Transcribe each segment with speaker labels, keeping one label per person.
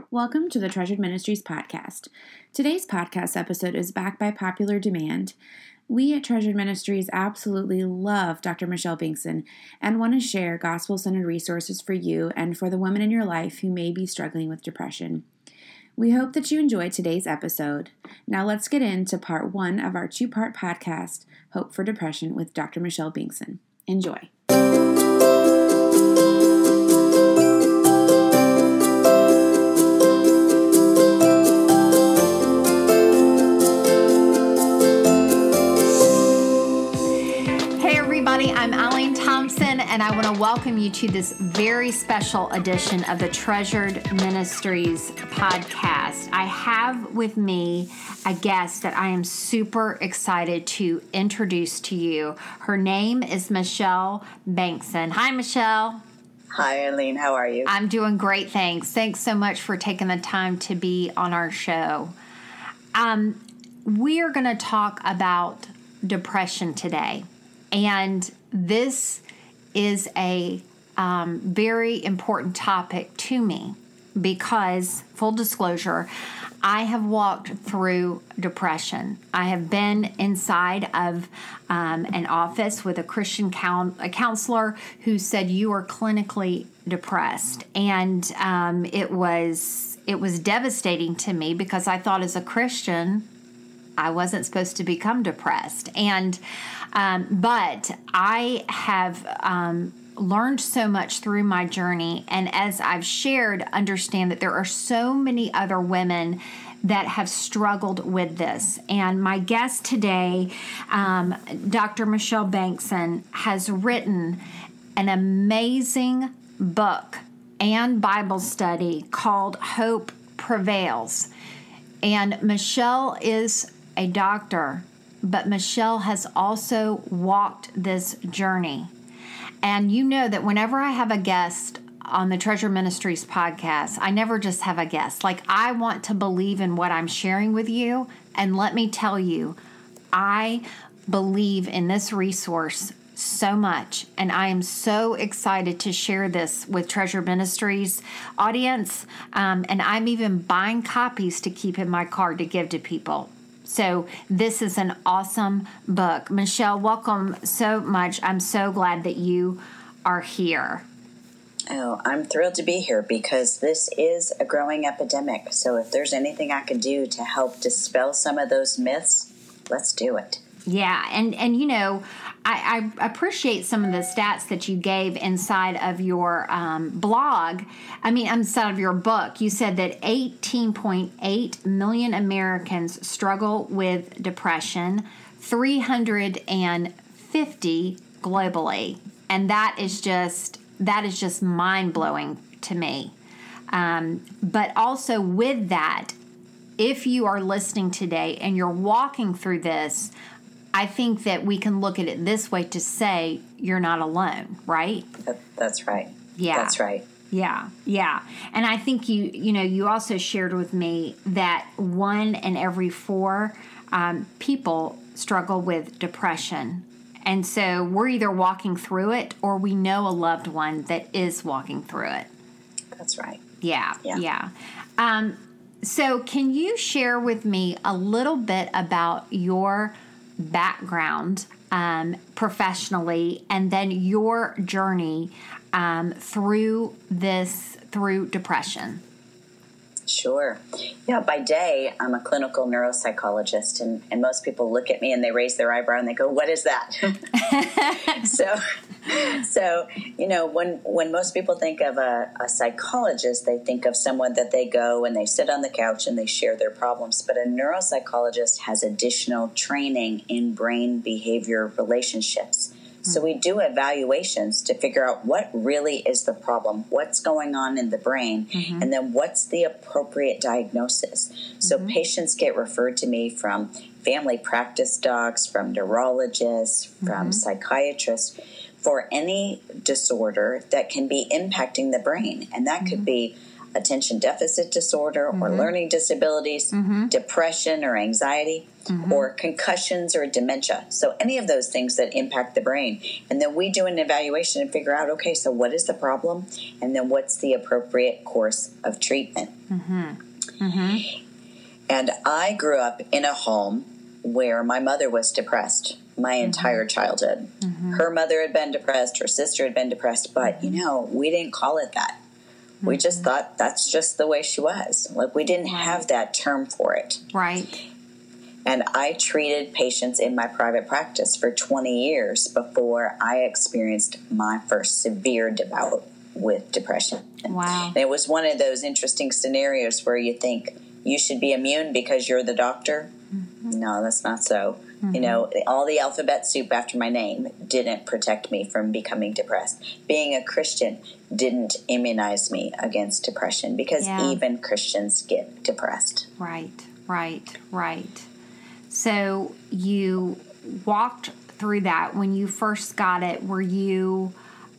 Speaker 1: Welcome to the Treasured Ministries podcast. Today's podcast episode is backed by popular demand. We at Treasured Ministries absolutely love Dr. Michelle Bengtson and want to share gospel-centered resources for you and for the women in your life who may be struggling with depression. We hope that you enjoyed today's episode. Now let's get into part one of our two-part podcast, Hope for Depression with Dr. Michelle Bengtson. Enjoy.
Speaker 2: I'm Eileen Thompson, and I want to welcome you to this very special edition of the Treasured Ministries podcast. I have with me a guest that I am super excited to introduce to you. Her name is Michelle Bengtson. Hi, Michelle.
Speaker 3: Hi, Eileen. How are you?
Speaker 2: I'm doing great, thanks. Thanks so much for taking the time to be on our show. We are going to talk about depression today. And this is a very important topic to me because, full disclosure, I have walked through depression. I have been inside of an office with a Christian counselor who said, "You are clinically depressed." And it was devastating to me because I thought as a Christian, I wasn't supposed to become depressed. But I have learned so much through my journey. And as I've shared, understand that there are so many other women that have struggled with this. And my guest today, Dr. Michelle Bengtson, has written an amazing book and Bible study called Hope Prevails. And Michelle is a doctor, but Michelle has also walked this journey. And you know that whenever I have a guest on the Treasure Ministries podcast, I never just have a guest. Like, I want to believe in what I'm sharing with you. And let me tell you, I believe in this resource so much. And I am so excited to share this with Treasure Ministries audience. And I'm even buying copies to keep in my car to give to people. So this is an awesome book. Michelle, welcome so much. I'm so glad that you are here.
Speaker 3: Oh, I'm thrilled to be here because this is a growing epidemic. So if there's anything I can do to help dispel some of those myths, let's do it.
Speaker 2: Yeah, and you know, I appreciate some of the stats that you gave inside of your blog. Inside of your book. You said that 18.8 million Americans struggle with depression, 350 globally, and that is just mind-blowing to me. But also with that, if you are listening today and you're walking through this, I think that we can look at it this way to say you're not alone, right?
Speaker 3: That's right.
Speaker 2: Yeah.
Speaker 3: That's right.
Speaker 2: Yeah. And I think you also shared with me that 1 in every 4 people struggle with depression. And so we're either walking through it or we know a loved one that is walking through it.
Speaker 3: That's right.
Speaker 2: Yeah. So can you share with me a little bit about your background professionally and then your journey through depression?
Speaker 3: Sure. Yeah, by day, I'm a clinical neuropsychologist, and most people look at me and they raise their eyebrow and they go, "What is that?" So, you know, when most people think of a psychologist, they think of someone that they go and they sit on the couch and they share their problems. But a neuropsychologist has additional training in brain behavior relationships. So we do evaluations to figure out what really is the problem, what's going on in the brain, and then what's the appropriate diagnosis. So patients get referred to me from family practice docs, from neurologists, from psychiatrists, for any disorder that can be impacting the brain. And that could be attention deficit disorder or learning disabilities, depression or anxiety, or concussions or dementia. So any of those things that impact the brain. And then we do an evaluation and figure out, okay, so what is the problem? And then what's the appropriate course of treatment? And I grew up in a home where my mother was depressed my entire childhood. Her mother had been depressed, her sister had been depressed, but, we didn't call it that. We just thought that's just the way she was. Like, we didn't have that term for it.
Speaker 2: Right.
Speaker 3: And I treated patients in my private practice for 20 years before I experienced my first severe bout with depression.
Speaker 2: Wow.
Speaker 3: And it was one of those interesting scenarios where you think you should be immune because you're the doctor. No, that's not so. All the alphabet soup after my name didn't protect me from becoming depressed. Being a Christian didn't immunize me against depression because even Christians get depressed.
Speaker 2: Right. So you walked through that when you first got it. Were you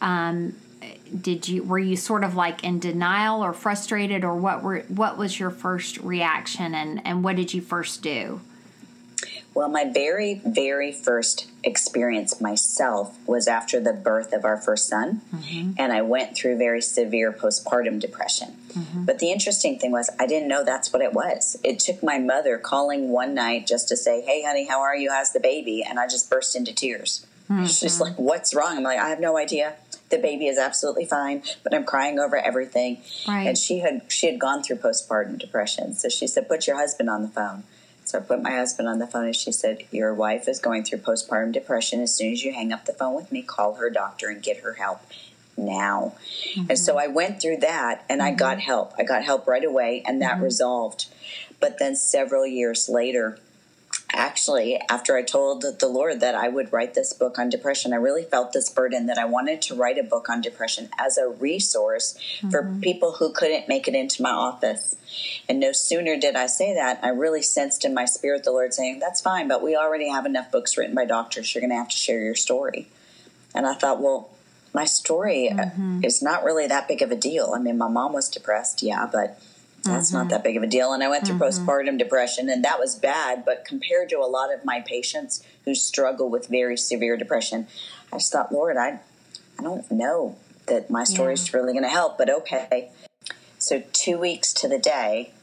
Speaker 2: were you sort of like in denial or frustrated, or what was your first reaction, and what did you first do?
Speaker 3: Well, my very, very first experience myself was after the birth of our first son, and I went through very severe postpartum depression. But the interesting thing was I didn't know that's what it was. It took my mother calling one night just to say, "Hey, honey, how are you? How's the baby?" And I just burst into tears. She's like, "What's wrong?" I'm like, "I have no idea. The baby is absolutely fine, but I'm crying over everything."
Speaker 2: Right.
Speaker 3: And she had gone through postpartum depression. So she said, "Put your husband on the phone." So I put my husband on the phone, and she said, "Your wife is going through postpartum depression. As soon as you hang up the phone with me, call her doctor and get her help now." And so I went through that, and I got help. I got help right away, and that resolved. But then several years later, actually, after I told the Lord that I would write this book on depression, I really felt this burden that I wanted to write a book on depression as a resource for people who couldn't make it into my office. And no sooner did I say that, I really sensed in my spirit the Lord saying, "That's fine, but we already have enough books written by doctors. You're going to have to share your story." And I thought, well, my story is not really that big of a deal. I mean, my mom was depressed, but that's not that big of a deal. And I went through postpartum depression, and that was bad. But compared to a lot of my patients who struggle with very severe depression, I just thought, Lord, I don't know that my story is really going to help, but okay. So 2 weeks to the day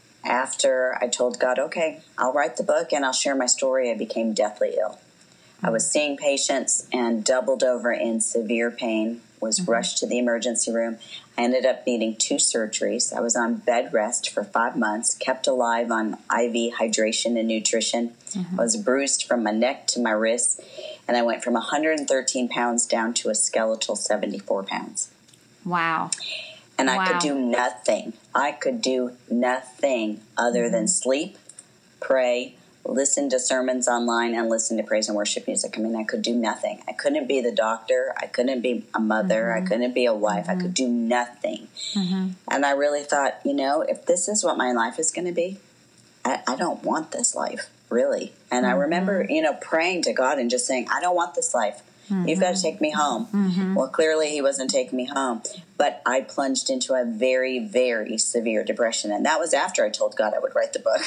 Speaker 3: after I told God, okay, I'll write the book and I'll share my story, I became deathly ill. I was seeing patients and doubled over in severe pain, was rushed to the emergency room. I ended up needing 2 surgeries. I was on bed rest for 5 months, kept alive on IV hydration and nutrition. I was bruised from my neck to my wrists, and I went from 113 pounds down to a skeletal 74 pounds.
Speaker 2: Wow.
Speaker 3: And I could do nothing. I could do nothing other than sleep, pray, listen to sermons online, and listen to praise and worship music. I mean, I could do nothing. I couldn't be the doctor. I couldn't be a mother. I couldn't be a wife. I could do nothing. And I really thought, if this is what my life is going to be, I don't want this life, really. And I remember, praying to God and just saying, I don't want this life. You've got to take me home. Well, clearly he wasn't taking me home. But I plunged into a very, very severe depression. And that was after I told God I would write the book.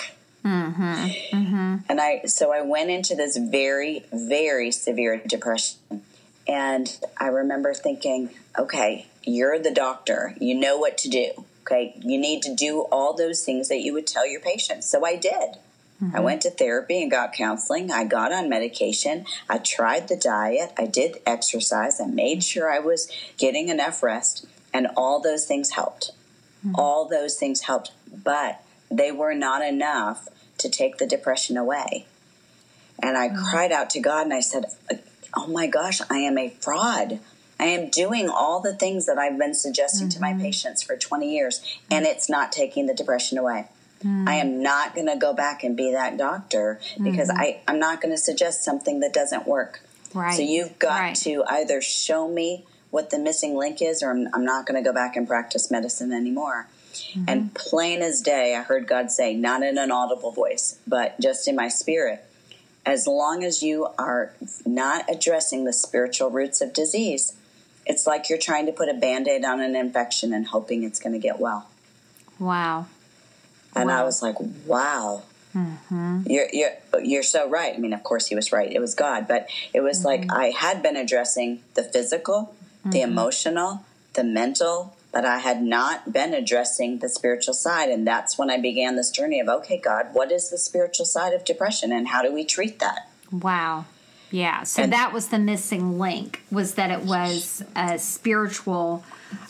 Speaker 3: And I went into this very, very severe depression. And I remember thinking, okay, you're the doctor. You know what to do. Okay, you need to do all those things that you would tell your patients. So I did. I went to therapy and got counseling. I got on medication. I tried the diet. I did exercise. I made sure I was getting enough rest. And all those things helped. All those things helped. But they were not enough to take the depression away. And I cried out to God and I said, oh my gosh, I am a fraud. I am doing all the things that I've been suggesting to my patients for 20 years, and it's not taking the depression away. I am not going to go back and be that doctor because I'm not going to suggest something that doesn't work.
Speaker 2: Right.
Speaker 3: So you've got to either show me what the missing link is, or I'm not going to go back and practice medicine anymore. And plain as day, I heard God say, not in an audible voice, but just in my spirit, as long as you are not addressing the spiritual roots of disease, it's like you're trying to put a Band-Aid on an infection and hoping it's going to get well.
Speaker 2: Wow.
Speaker 3: And I was like, wow, you're so right. I mean, of course he was right. It was God. But it was like I had been addressing the physical, the emotional, the mental, but I had not been addressing the spiritual side. And that's when I began this journey of, okay, God, what is the spiritual side of depression and how do we treat that?
Speaker 2: Wow. Yeah. So that was the missing link, was that it was a spiritual,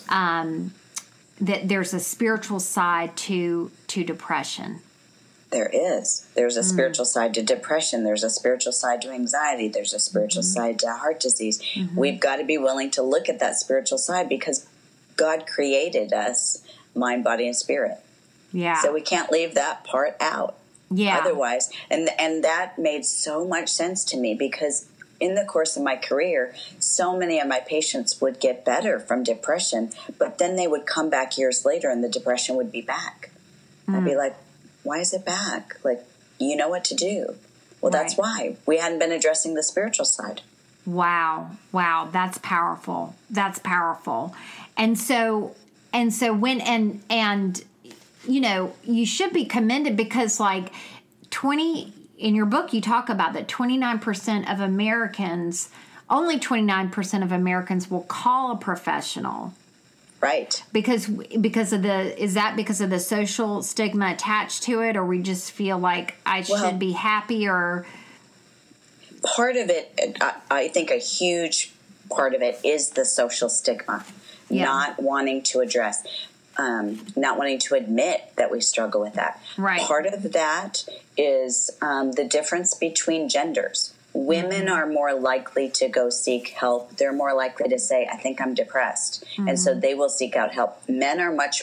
Speaker 2: that there's a spiritual side to depression.
Speaker 3: There is. There's a spiritual side to depression. There's a spiritual side to anxiety. There's a spiritual side to heart disease. We've got to be willing to look at that spiritual side because God created us mind, body, and spirit.
Speaker 2: Yeah.
Speaker 3: So we can't leave that part out.
Speaker 2: Yeah.
Speaker 3: Otherwise, and that made so much sense to me because in the course of my career, so many of my patients would get better from depression, but then they would come back years later and the depression would be back. I'd be like, why is it back? Like, you know what to do. Well, that's why. We hadn't been addressing the spiritual side.
Speaker 2: Wow. That's powerful. And so when, and, you know, you should be commended because like in your book, you talk about that 29% of Americans, only 29% of Americans will call a professional.
Speaker 3: Right.
Speaker 2: Because of is that because of the social stigma attached to it, or we just feel like I should be happy, or?
Speaker 3: Part of it, I think a huge part of it is the social stigma, not wanting to address, not wanting to admit that we struggle with that.
Speaker 2: Right.
Speaker 3: Part of that is the difference between genders. Women are more likely to go seek help. They're more likely to say, I think I'm depressed. And so they will seek out help. Men are much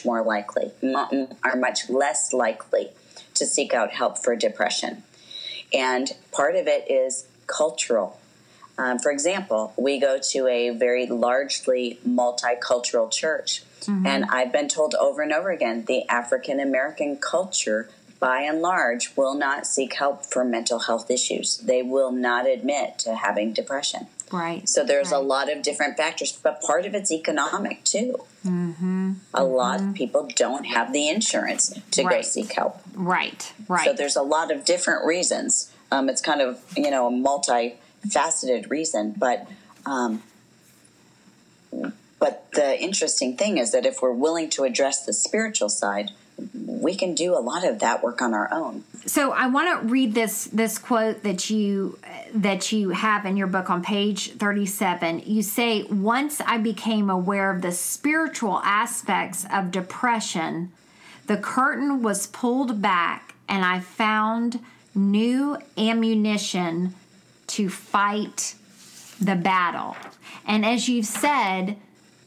Speaker 3: less likely to seek out help for depression. And part of it is cultural. For example, we go to a very largely multicultural church. And I've been told over and over again, the African American culture by and large, will not seek help for mental health issues. They will not admit to having depression.
Speaker 2: Right.
Speaker 3: So there's a lot of different factors, but part of it's economic too. A lot of people don't have the insurance to go seek help.
Speaker 2: Right.
Speaker 3: So there's a lot of different reasons. It's kind of, a multifaceted reason, but the interesting thing is that if we're willing to address the spiritual side, we can do a lot of that work on our own.
Speaker 2: So I want to read this quote that you have in your book on page 37. You say, once I became aware of the spiritual aspects of depression, the curtain was pulled back and I found new ammunition to fight the battle. And as you've said,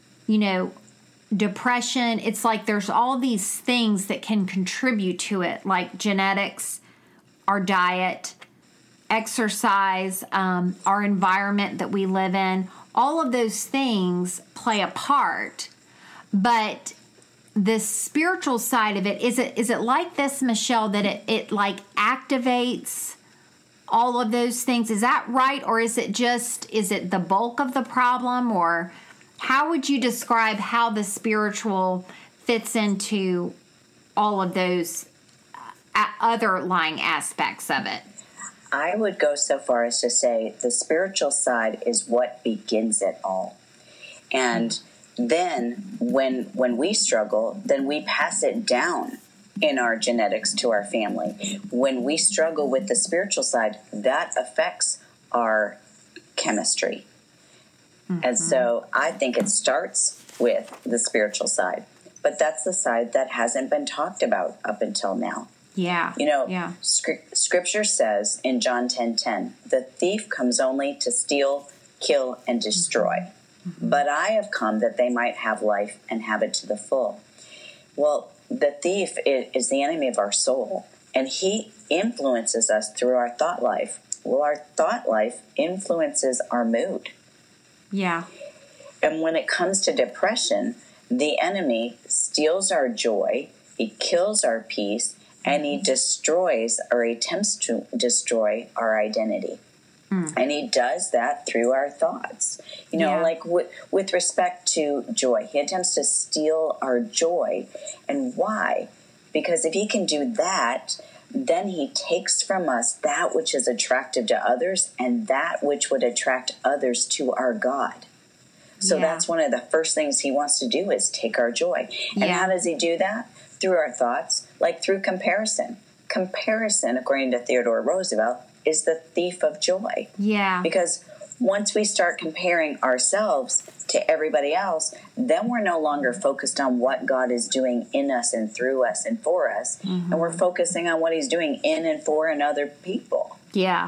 Speaker 2: depression, it's like there's all these things that can contribute to it, like genetics, our diet, exercise, our environment that we live in. All of those things play a part. But the spiritual side of it, is it like this, Michelle, that it like activates all of those things? Is that right? Or is it the bulk of the problem? Or how would you describe how the spiritual fits into all of those underlying aspects of it?
Speaker 3: I would go so far as to say the spiritual side is what begins it all. And then when we struggle, then we pass it down in our genetics to our family. When we struggle with the spiritual side, that affects our chemistry. And so I think it starts with the spiritual side. But that's the side that hasn't been talked about up until now.
Speaker 2: Yeah.
Speaker 3: Scripture says in John 10:10, the thief comes only to steal, kill, and destroy. But I have come that they might have life and have it to the full. Well, the thief is the enemy of our soul, and he influences us through our thought life. Well, our thought life influences our mood.
Speaker 2: Yeah.
Speaker 3: And when it comes to depression, the enemy steals our joy, he kills our peace, and he destroys or attempts to destroy our identity. And he does that through our thoughts. Like with respect to joy, he attempts to steal our joy. And why? Because if he can do that, then he takes from us that which is attractive to others and that which would attract others to our God. So that's one of the first things he wants to do is take our joy. And how does he do that? Through our thoughts, like through comparison. Comparison, according to Theodore Roosevelt, is the thief of joy.
Speaker 2: Yeah.
Speaker 3: Because once we start comparing ourselves to everybody else, then we're no longer focused on what God is doing in us and through us and for us. And we're focusing on what he's doing in and for and other people.
Speaker 2: Yeah.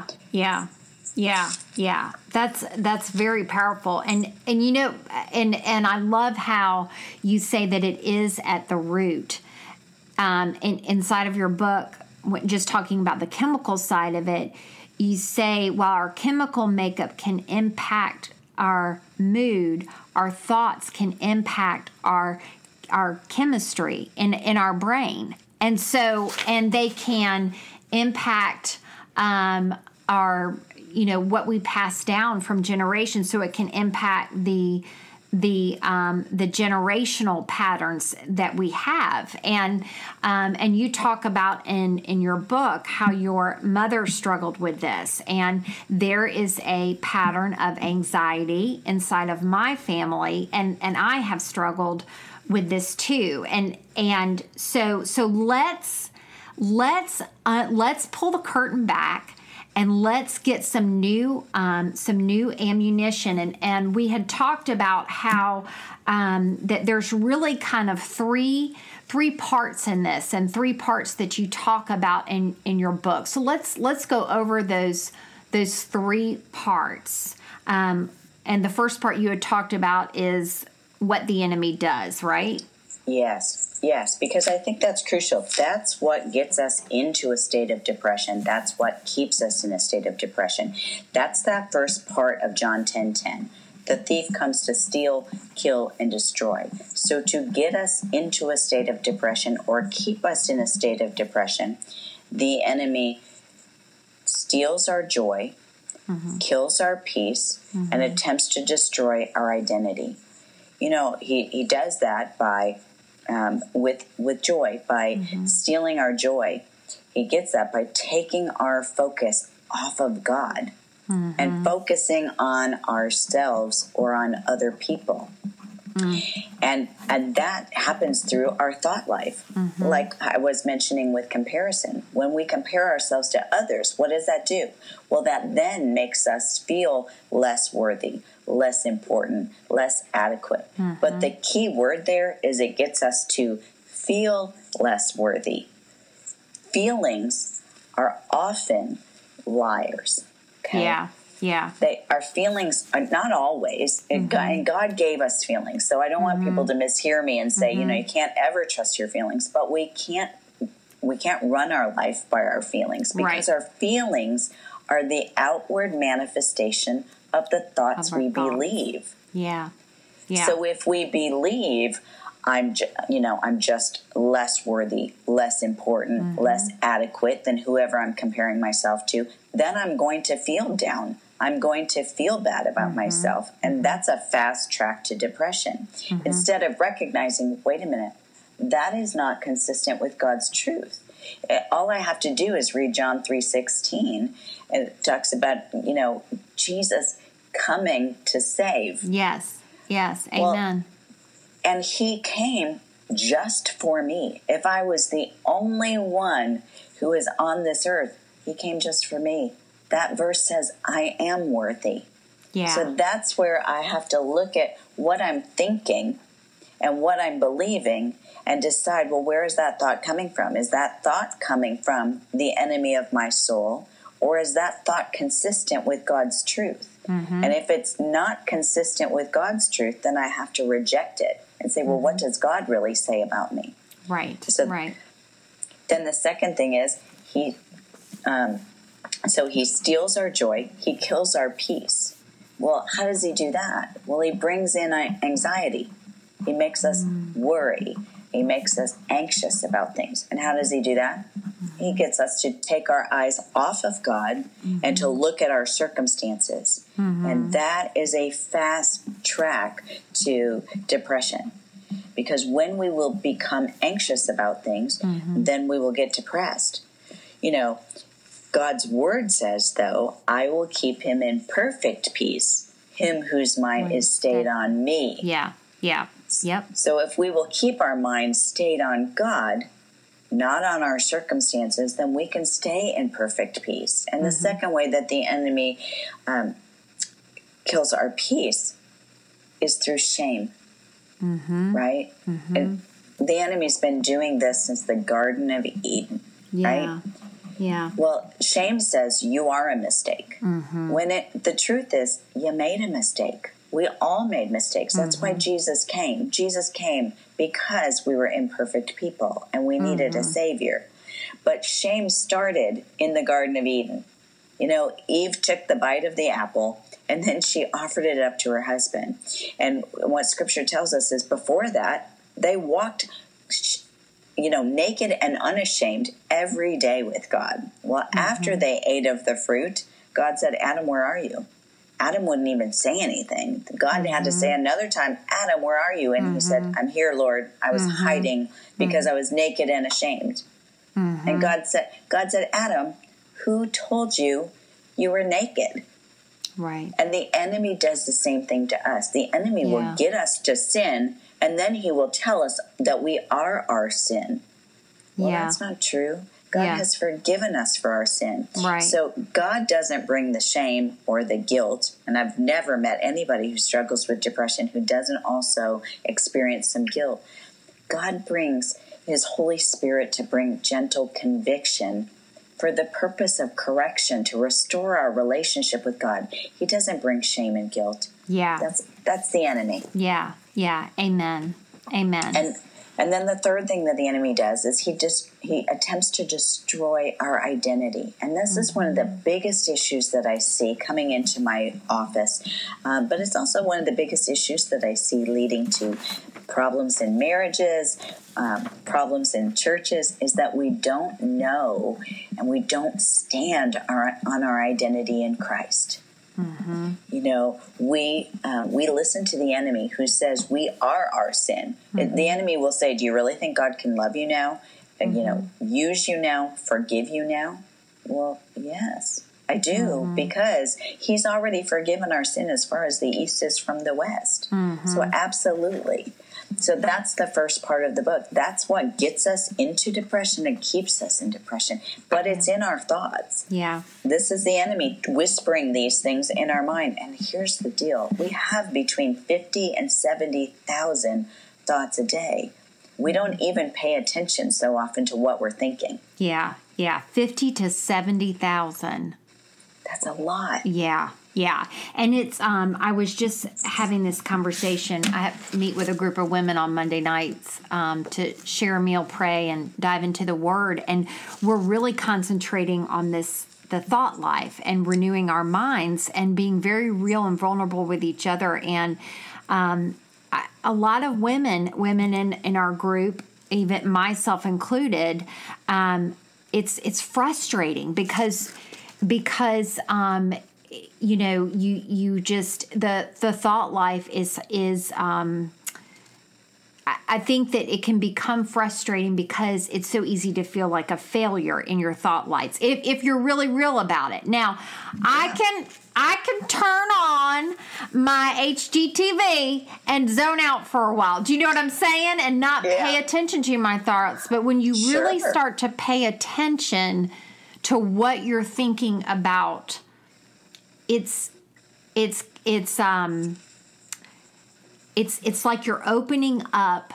Speaker 2: That's very powerful. And you know, and I love how you say that it is at the root. Inside of your book, just talking about the chemical side of it, you say, while our chemical makeup can impact our mood, our thoughts can impact our chemistry in our brain. And they can impact our, you know, what we pass down from generations. So it can impact the generational patterns that we have, and you talk about in your book how your mother struggled with this, and there is a pattern of anxiety inside of my family, and I have struggled with this too, and so let's pull the curtain back. And let's get some new ammunition. And we had talked about how that there's really kind of three parts in this, and 3 parts that you talk about in your book. So let's go over those 3 parts. And the first part you had talked about is what the enemy does, right?
Speaker 3: Yes, because I think that's crucial. That's what gets us into a state of depression. That's what keeps us in a state of depression. That's that first part of John 10:10. The thief comes to steal, kill, and destroy. So to get us into a state of depression or keep us in a state of depression, the enemy steals our joy, kills our peace, and attempts to destroy our identity. You know, he does that by with joy, by stealing our joy. He gets that by taking our focus off of God and focusing on ourselves or on other people. And that happens through our thought life. Like I was mentioning with comparison. When we compare ourselves to others, what does that do? Well, that then makes us feel less worthy, less important, less adequate. But the key word there is it gets us to feel less worthy. Feelings are often liars. Okay?
Speaker 2: Yeah.
Speaker 3: Our feelings are not always, and God gave us feelings. So I don't want people to mishear me and say, you know, you can't ever trust your feelings, but we can't run our life by our feelings, because our feelings are the outward manifestation of the thoughts we believe.
Speaker 2: Yeah.
Speaker 3: So if we believe I'm just less worthy, less important, less adequate than whoever I'm comparing myself to, then I'm going to feel down. I'm going to feel bad about myself. And that's a fast track to depression. Instead of recognizing, wait a minute, that is not consistent with God's truth. All I have to do is read John 3:16. And it talks about, you know, Jesus coming to save.
Speaker 2: Yes. Amen.
Speaker 3: Well, and he came just for me. If I was the only one who is on this earth, he came just for me. That verse says, I am worthy.
Speaker 2: Yeah.
Speaker 3: So that's where I have to look at what I'm thinking and what I'm believing and decide, well, where is that thought coming from? Is that thought coming from the enemy of my soul? Or is that thought consistent with God's truth? And if it's not consistent with God's truth, then I have to reject it and say, well, what does God really say about me?
Speaker 2: Right.
Speaker 3: Then the second thing is he steals our joy. He kills our peace. Well, how does he do that? Well, he brings in anxiety. He makes us worry. He makes us anxious about things. And how does he do that? He gets us to take our eyes off of God and to look at our circumstances. And that is a fast track to depression. Because when we will become anxious about things, then we will get depressed. You know, God's word says, though, I will keep him in perfect peace, him whose mind is stayed on me.
Speaker 2: Yeah. Yeah. Yep.
Speaker 3: So if we will keep our minds stayed on God, not on our circumstances, then we can stay in perfect peace. And the second way that the enemy kills our peace is through shame, right? And the enemy's been doing this since the Garden of Eden, right?
Speaker 2: Yeah.
Speaker 3: Well, shame says you are a mistake. When the truth is, you made a mistake. We all made mistakes. That's why Jesus came. Jesus came because we were imperfect people and we needed a savior. But shame started in the Garden of Eden. You know, Eve took the bite of the apple and then she offered it up to her husband. And what Scripture tells us is before that, they walked, naked and unashamed every day with God. Well, after they ate of the fruit, God said, Adam, where are you? Adam wouldn't even say anything. God had to say another time, Adam, where are you? And he said, I'm here, Lord. I was hiding because I was naked and ashamed. And God said, Adam, who told you you were naked?
Speaker 2: Right.
Speaker 3: And the enemy does the same thing to us. The enemy will get us to sin, and then he will tell us that we are our sin. Well, that's not true. God has forgiven us for our sin.
Speaker 2: Right.
Speaker 3: So God doesn't bring the shame or the guilt. And I've never met anybody who struggles with depression who doesn't also experience some guilt. God brings his Holy Spirit to bring gentle conviction for the purpose of correction, to restore our relationship with God. He doesn't bring shame and guilt.
Speaker 2: Yeah.
Speaker 3: That's the enemy.
Speaker 2: Yeah. Yeah. Amen.
Speaker 3: And then the third thing that the enemy does is he attempts to destroy our identity. And this is one of the biggest issues that I see coming into my office. But it's also one of the biggest issues that I see leading to problems in marriages, problems in churches, is that we don't know and we don't stand on our identity in Christ. You know, we listen to the enemy who says we are our sin. The enemy will say, do you really think God can love you now? And, use you now, forgive you now? Well, yes, I do, because he's already forgiven our sin as far as the east is from the west. So absolutely. So that's the first part of the book. That's what gets us into depression and keeps us in depression. But it's in our thoughts.
Speaker 2: Yeah.
Speaker 3: This is the enemy whispering these things in our mind. And here's the deal. We have between 50 and 70,000 thoughts a day. We don't even pay attention so often to what we're thinking.
Speaker 2: Yeah. 50 to 70,000.
Speaker 3: That's a lot.
Speaker 2: Yeah. And it's, I was just having this conversation. I meet with a group of women on Monday nights to share a meal, pray, and dive into the Word. And we're really concentrating on the thought life and renewing our minds and being very real and vulnerable with each other. And a lot of women in our group, even myself included, it's frustrating because you just the thought life is I think that it can become frustrating because it's so easy to feel like a failure in your thought lives if you're really real about it. Now, I can turn on my HGTV and zone out for a while. Do you know what I'm saying? And not pay attention to my thoughts. But when you really start to pay attention to what you're thinking about, it's like you're opening up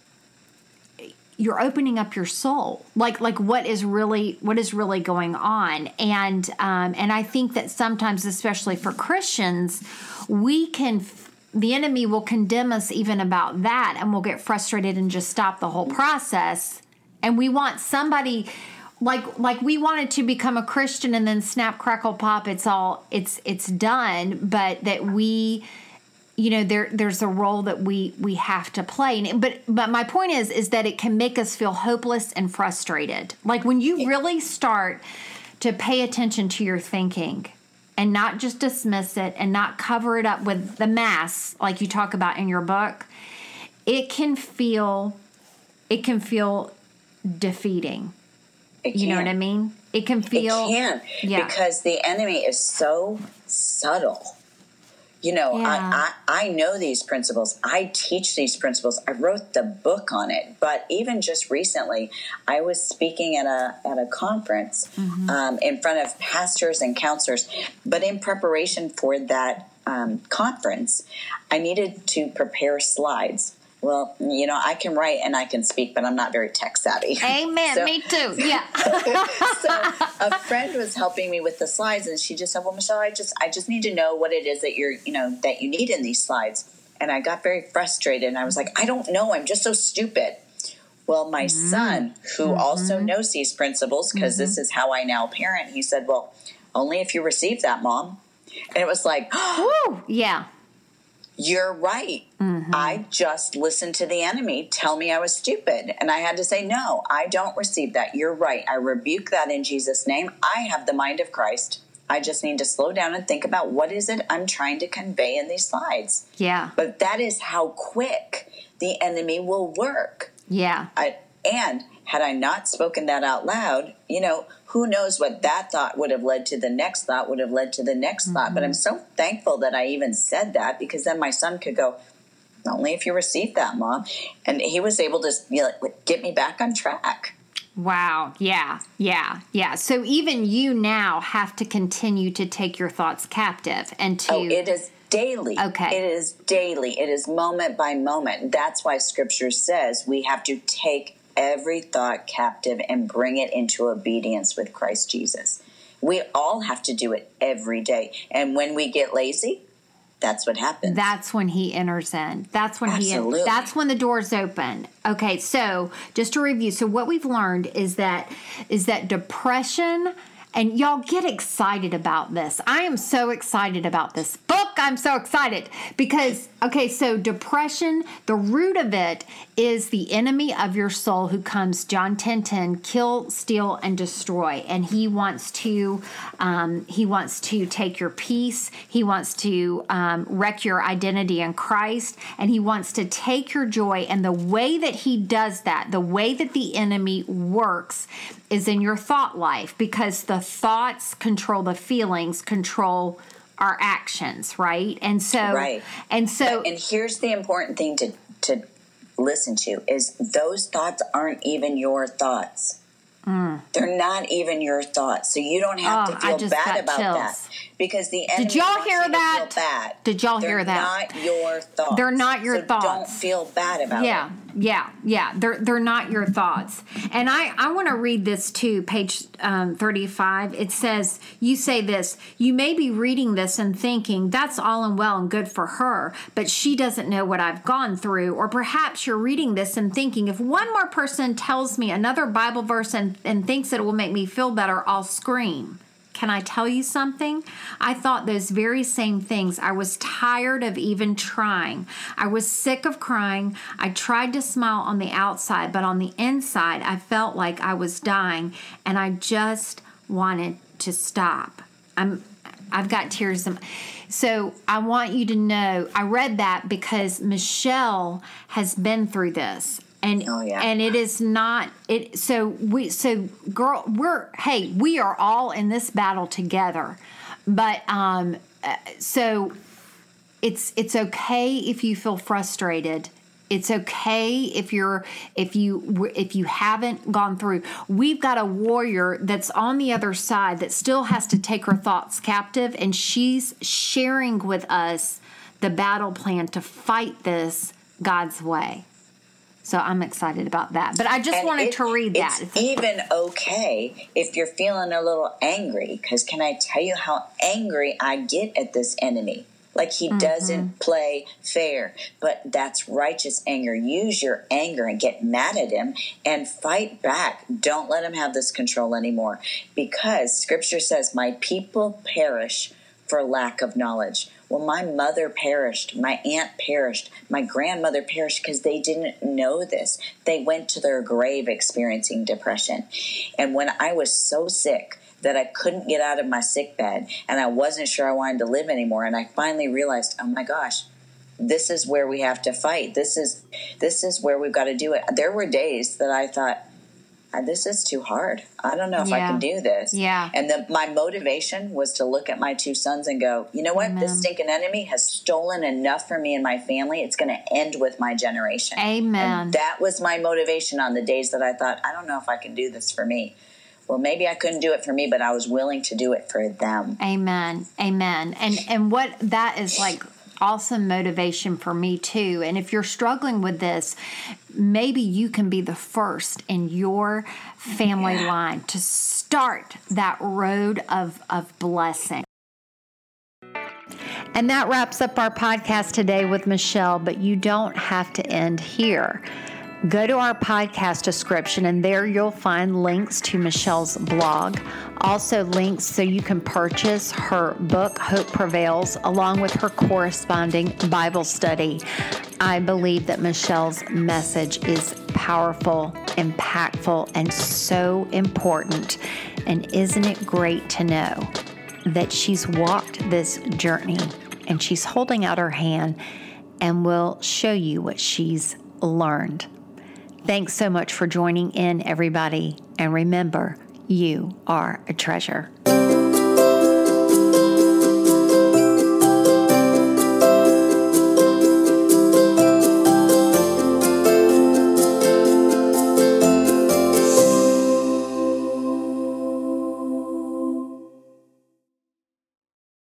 Speaker 2: your soul, like what is really going on. And I think that sometimes, especially for Christians, the enemy will condemn us even about that, and we'll get frustrated and just stop the whole process. And we want somebody like we wanted to become a Christian and then snap, crackle, pop, it's done. But that we, there's a role that we have to play. But my point is that it can make us feel hopeless and frustrated. Like when you really start to pay attention to your thinking and not just dismiss it and not cover it up with the mask like you talk about in your book, it can feel defeating. You know what I mean? It can feel...
Speaker 3: It can, because the enemy is so subtle. I know these principles. I teach these principles. I wrote the book on it. But even just recently, I was speaking at a conference in front of pastors and counselors. But in preparation for that conference, I needed to prepare slides. Well, I can write and I can speak, but I'm not very tech savvy.
Speaker 2: Amen. Me too. Yeah.
Speaker 3: So a friend was helping me with the slides, and she just said, "Well, Michelle, I just need to know what it is that that you need in these slides." And I got very frustrated, and I was like, "I don't know. I'm just so stupid." Well, my son, who also knows these principles, because this is how I now parent, he said, "Well, only if you receive that, Mom." And it was like,
Speaker 2: Woo, yeah.
Speaker 3: You're right. I just listened to the enemy tell me I was stupid. And I had to say, no, I don't receive that. You're right. I rebuke that in Jesus' name. I have the mind of Christ. I just need to slow down and think about what is it I'm trying to convey in these slides.
Speaker 2: Yeah.
Speaker 3: But that is how quick the enemy will work.
Speaker 2: Yeah.
Speaker 3: And had I not spoken that out loud, who knows what that thought would have led to the next thought would have led to the next thought. But I'm so thankful that I even said that, because then my son could go, only if you receive that, Mom. And he was able to get me back on track.
Speaker 2: Wow. Yeah. Yeah. Yeah. So even you now have to continue to take your thoughts captive and to...
Speaker 3: Oh, it is daily.
Speaker 2: Okay.
Speaker 3: It is daily. It is moment by moment. That's why Scripture says we have to take every thought captive and bring it into obedience with Christ Jesus. We all have to do it every day. And when we get lazy, that's what happens.
Speaker 2: That's when he enters in. That's when
Speaker 3: Absolutely.
Speaker 2: That's when the doors open. Okay, so just to review, so what we've learned is that depression, and y'all get excited about this. I am so excited about this book. I'm so excited because, okay, so depression, the root of it is the enemy of your soul who comes, John 10:10, kill, steal, and destroy. And he wants to take your peace. He wants to wreck your identity in Christ. And he wants to take your joy. And the way that he does that, the way that the enemy works is in your thought life, because the thoughts control the feelings, control our actions, right? And so, and
Speaker 3: here's the important thing to listen to is those thoughts aren't even your thoughts. They're not even your thoughts. So you don't have to feel bad about that, because the enemy
Speaker 2: Did y'all
Speaker 3: wants
Speaker 2: hear
Speaker 3: you to
Speaker 2: that?
Speaker 3: feel bad.
Speaker 2: Did y'all hear that?
Speaker 3: They're not your thoughts.
Speaker 2: They're not your thoughts.
Speaker 3: Don't feel bad about it.
Speaker 2: Yeah. They're not your thoughts. And I want to read this too, page 35. It says, you say this, you may be reading this and thinking, that's all and well and good for her, but she doesn't know what I've gone through. Or perhaps you're reading this and thinking, if one more person tells me another Bible verse and thinks it will make me feel better, I'll scream. Can I tell you something? I thought those very same things. I was tired of even trying. I was sick of crying. I tried to smile on the outside, but on the inside, I felt like I was dying, and I just wanted to stop. I've got tears. So I want you to know, I read that because Michelle has been through this. And and it is not it. We are all in this battle together, but so it's okay if you feel frustrated. It's okay if you haven't gone through. We've got a warrior that's on the other side that still has to take her thoughts captive, and she's sharing with us the battle plan to fight this God's way. So I'm excited about that. But I just wanted to read that.
Speaker 3: It's even okay if you're feeling a little angry, because can I tell you how angry I get at this enemy? Like he doesn't play fair, but that's righteous anger. Use your anger and get mad at him and fight back. Don't let him have this control anymore, because Scripture says, my people perish for lack of knowledge. Well, my mother perished, my aunt perished, my grandmother perished because they didn't know this. They went to their grave experiencing depression. And when I was so sick that I couldn't get out of my sick bed and I wasn't sure I wanted to live anymore, and I finally realized, oh my gosh, this is where we have to fight. This is where we've got to do it. There were days that I thought, this is too hard. I don't know if I can do this.
Speaker 2: Yeah.
Speaker 3: And my motivation was to look at my 2 sons and go, you know what?
Speaker 2: Amen.
Speaker 3: This stinking enemy has stolen enough from me and my family. It's going to end with my generation.
Speaker 2: Amen.
Speaker 3: And that was my motivation on the days that I thought, I don't know if I can do this for me. Well, maybe I couldn't do it for me, but I was willing to do it for them.
Speaker 2: Amen. Amen. And what that is like awesome motivation for me too. And if you're struggling with this, maybe you can be the first in your family line to start that road of blessing. And that wraps up our podcast today with Michelle, but you don't have to end here. Go to our podcast description, and there you'll find links to Michelle's blog, also links so you can purchase her book, Hope Prevails, along with her corresponding Bible study. I believe that Michelle's message is powerful, impactful, and so important. And isn't it great to know that she's walked this journey and she's holding out her hand and will show you what she's learned. Thanks so much for joining in, everybody. And remember, you are a treasure.